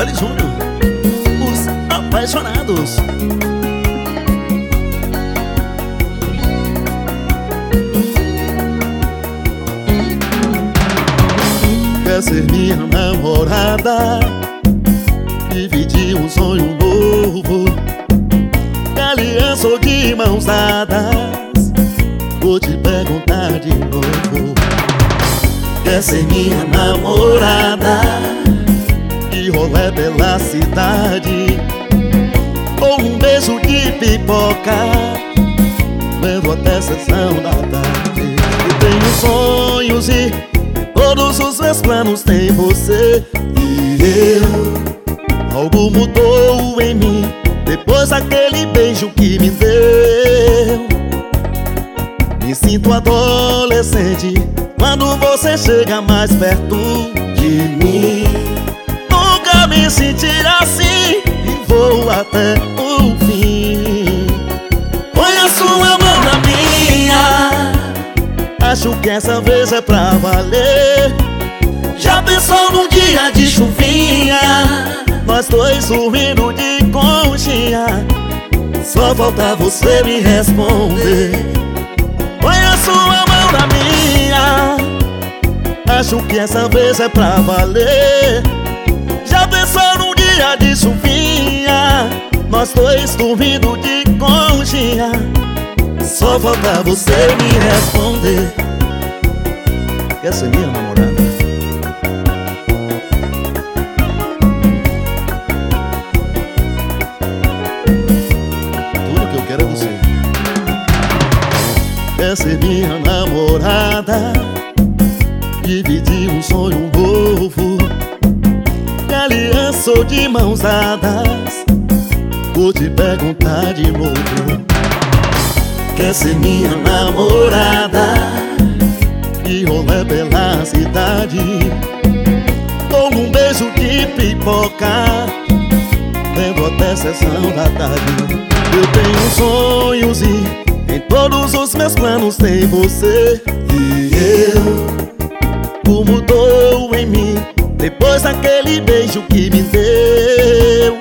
Charlie Júnior, os apaixonados. Quer ser minha namorada, dividir um sonho novo, de aliança ou de mãos dadas, vou te perguntar de novo. Quer ser minha namorada, e rolê pela cidade, ou um beijo de pipoca, vendo até sessão da tarde. Eu tenho sonhos e todos os meus planos tem você. E algo mudou em mim depois daquele beijo que me deu. Me sinto adolescente quando você chega mais perto de mim. Nunca me senti assim e vou até o fim. Põe a sua mão na minha, acho que essa vez é pra valer. Já pensou num dia de chuvinha, nós dois dormindo de conchinha, só falta você me responder. Põe a sua mão na minha, acho que essa vez é pra valer. Já pensou num dia de chuvinha, nós dois dormindo de conchinha, só falta você me responder. Quer ser minha namorada? Tudo que eu quero é você. Quer ser minha namorada, dividir um sonho novo, de aliança ou de mãos dadas, vou te perguntar de novo. Quer ser minha namorada, e rolê pela cidade, ou um beijo de pipoca, vendo até sessão da tarde. Eu tenho sonhos e em todos os meus planos tem você. E o mudou em mim depois daquele beijo que me deu.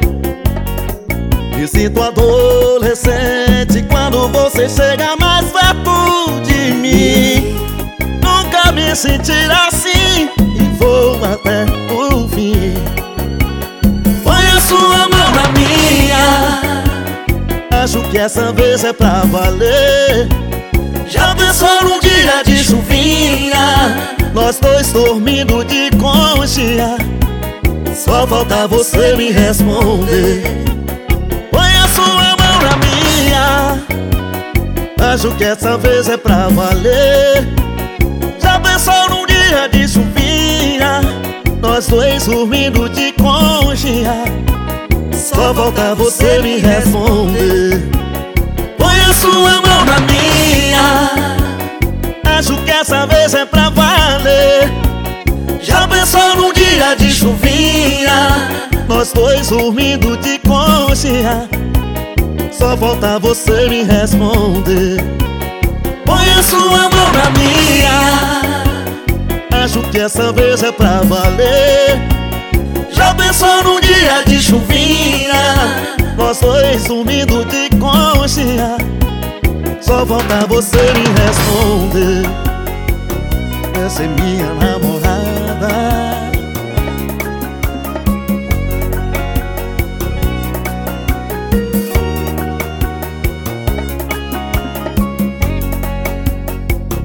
Me sinto adolescente quando você chega mais perto de mim. Nunca me senti assim e vou até o fim. Põe a sua mão na minha, acho que essa vez é pra valer. Já pensou num dia de chuvinha, nós dois dormindo de conchinha, só falta você me responder. Põe a sua mão na minha, acho que essa vez é pra valer. Já pensou num dia de chuvinha, nós dois dormindo de conchinha, só falta você me responder. Põe a sua mão na minha, acho que essa vez é pra valer. Já pensou num dia de chuvinha, nós dois dormindo de conchinha, só falta você me responder. Põe a sua mão na minha, acho que essa vez é pra valer. Já pensou num dia de chuvinha, nós dois dormindo de conchinha, só falta você me responder. Essa é minha namorada.